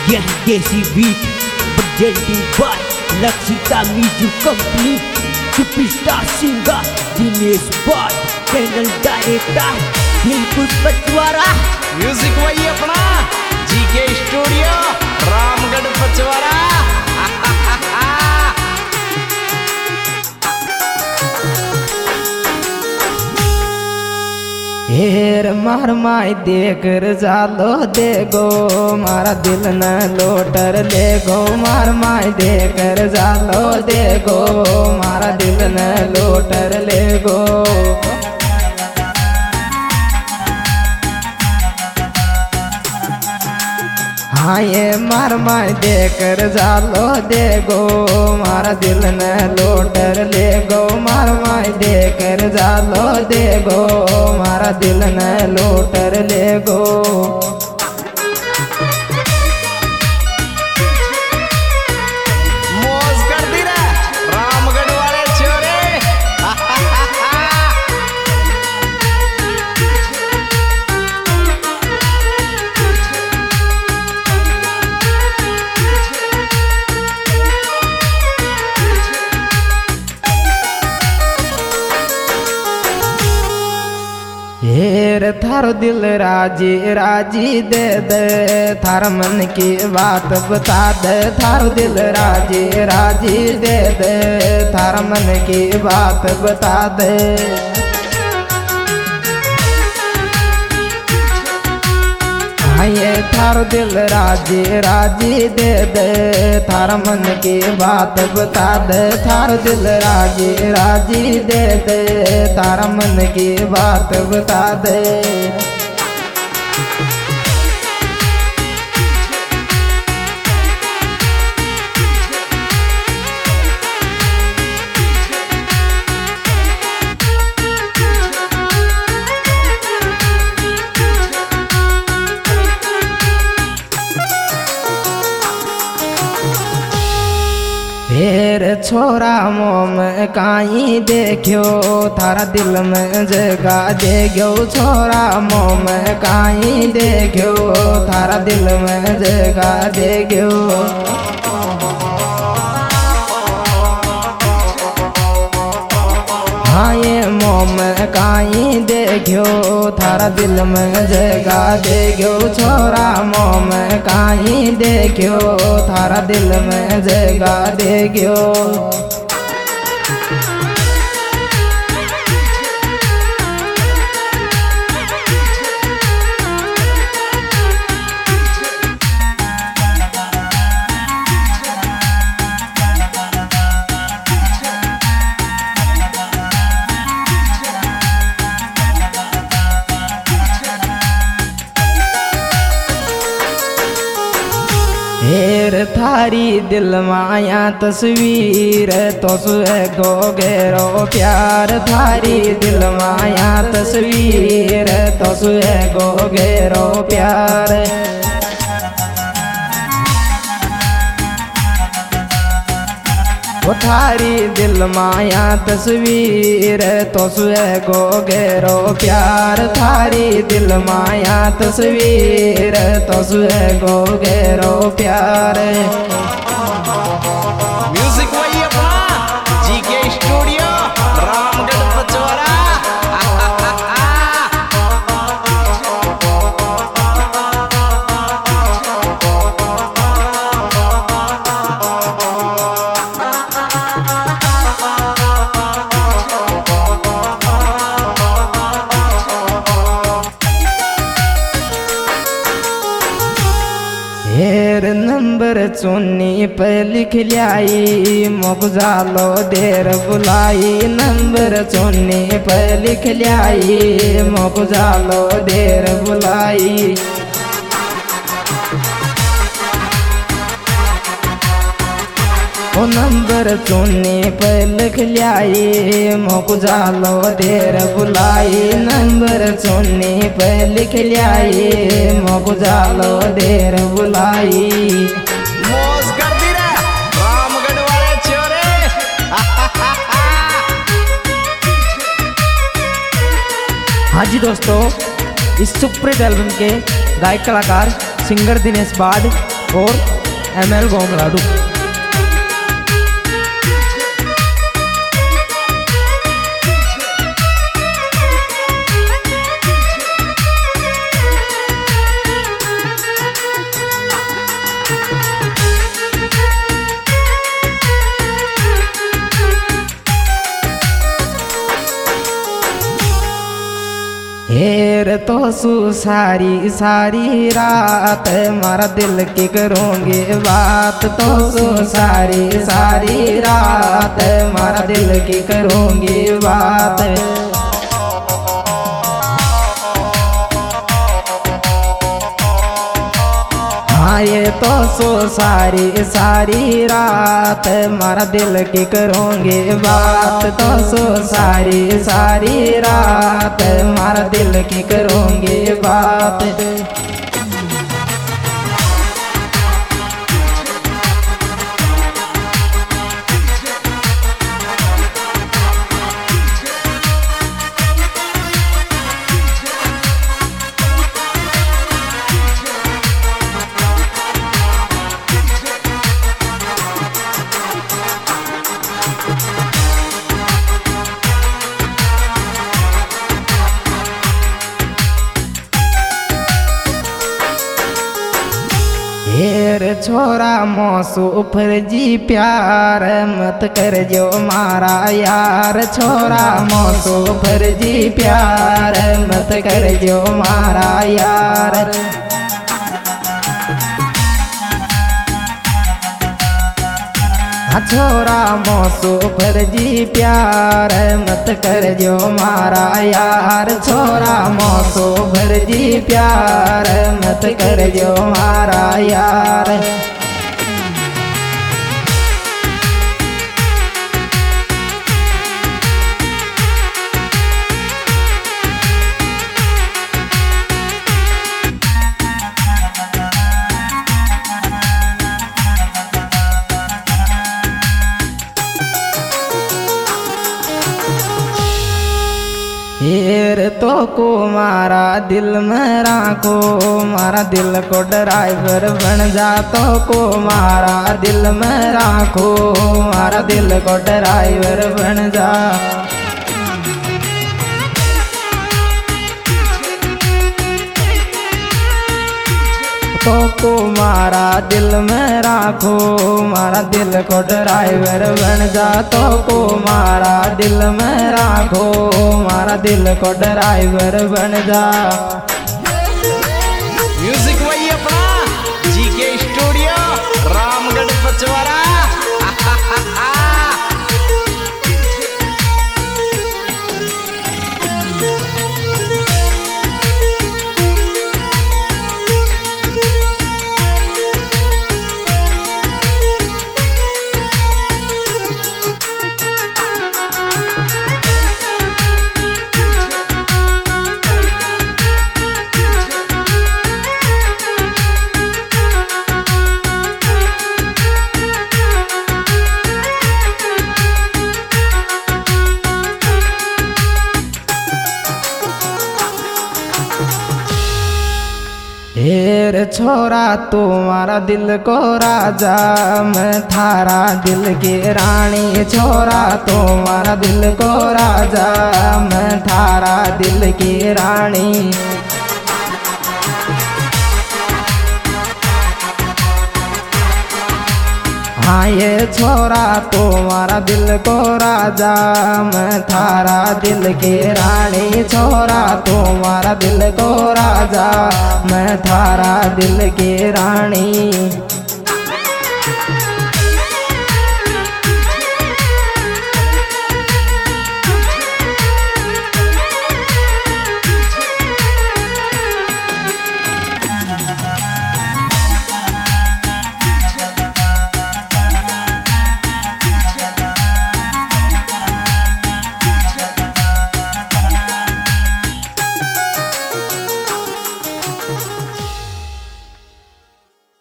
यह Desi beat presenting by Lakshita music company. Superstar singer Dinesh बाय, channel director Dilkush Pachwara. Music वही अपना जीके स्टूडियो रामगढ़ पचवाड़ा। हेर मार माई देकर जालो देगो मारा दिल न लोटर ले गो। मार माई देकर जालो देगो मारा दिल न लोटर ले गो। हाँ ये मार माई देकर जालो देगो मारा दिल न लोटर ले गो। मार माई देकर जालो देगो मारा दिल न लोटर ले गो। मौज कर दी रे रामगढ़ वाले छोरे। हेर थारो दिल राजी राजी दे दे, थार मन की बात बता दे। थारो दिल राजी राजी दे दे, थार मन की बात बता दे। हाँ ये थारो दिल राजी राजी दे दे, थार मन की बात बता दे। थारो दिल राजी राजी दे दे, थार मन की बात बता दे। फेर छोरा मोम काई देखियो, थारा दिल में जगा दे गयो। छोरा मोम काई देखियो, थारा दिल में जगा दे गयो। हाँ ये मोम काई देखियो, थारा दिल में जगा दे गयो। छोरा मोम काई देखियो, थारा दिल में जगा दे गयो। हेर थारी दिल माया तस्वीर तो सुहे गो गेरो प्यार। थारी दिल माया तस्वीर तो सुहे गो गेरो प्यार। वो थारी दिल माया तस्वीर तो सुहे गो गेरो प्यार। थारी दिल माया तस्वीर तो सुहे गो गेरो प्यार। म्यूजिक वही अपना जीके स्टूडियो रामगढ़ पचवाड़ा। हेर नंबर चुन्नी पे लिख लियाई, मोक जालो देर बुलाई। नंबर चुन्नी पे लिख लियाई, मोक जालो देर बुलाई। ओ नंबर चुन्नी पे लिख लियाई, मोक जालो देर बुलाई। नंबर चुन्नी पे लिख लियाई, मोक जालो देर बुलाई। मौज कर दी रे रामगढ़ वाले छोरे। हाँ जी दोस्तों, इस सुपरहिट एल्बम के गायक कलाकार सिंगर दिनेश बाड़, और ML गोम लाडू। हेर तो सु सारी सारी रात मारा दिल की करूँगी बात, तो सु सारी सारी रात मारा दिल की करूँगी बात। हाँ ये तो सो सारी सारी रात मारा दिल की करूँगी बात, तो सो सारी सारी रात मारा दिल की करूँगी बात। हेर छोरा मौसू फर्जी प्यार मत कर जो मारा यार, छोरा मौसू फर्जी प्यार मत कर जो मारा यार। छोरा मौसू फर्जी प्यार मत कर जो मारा यार, छोरा मौसू फर्जी प्यार मत कर जो मारा यार। हेर तो को मारा दिल में राखो, मारा दिल को ड्राइवर बन जा, तो को मारा दिल में राखो, मारा दिल को ड्राइवर बन जा। तो को मारा दिल में राखो, मारा दिल को ड्राइवर बन जा, तो को मारा दिल में राखो, मारा दिल को ड्राइवर बन जा। म्यूजिक वही अपना GK स्टूडियो रामगढ़ पचवारा। हेर छोरा तुम्हारा दिल को राजा, मैं थारा दिल की रानी, छोरा तुम्हारा दिल को राजा, मैं थारा दिल की रानी। हाँ ये छोरा तुम्हारा दिल को राजा, मैं थारा दिल की रानी, छोरा तुम्हारा दिल को राजा, मैं थारा दिल की रानी।